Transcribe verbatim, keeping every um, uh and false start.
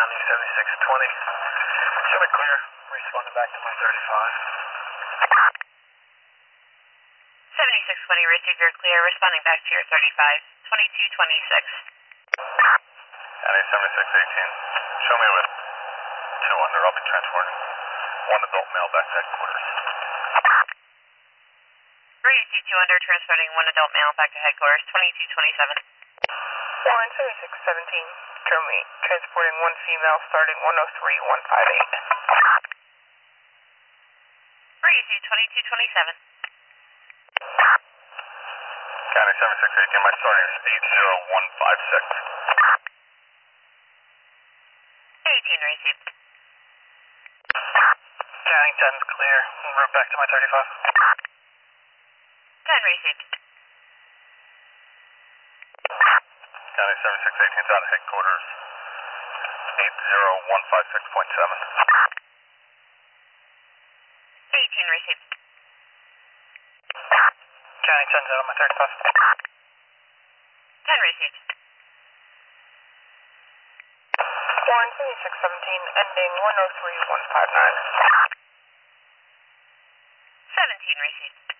County seventy-six twenty. Show me clear. Responding back to my thirty-five. seventy-six twenty, received your clear. Responding back to your thirty-five. twenty-two twenty-six. County seventy-six eighteen. Show me with two under. I'll be transporting one adult male back to headquarters. Received two under, transporting one adult male back to headquarters. twenty-two twenty-seven. Warren seventy-six seventeen. Show me transporting one female starting one oh three one five eight. Received twenty-two twenty-seven. County seventy-six eighteen. My starting is eight zero one five six. eighteen received. County ten's clear. En route back to my thirty-five. ten received. County seventy-six eighteen is out of headquarters. eight zero one five six point seven. eighteen received. County ten's out of my thirty-five. ten received. Warren seventy-six seventeen, ending one oh three one five nine. seventeen received.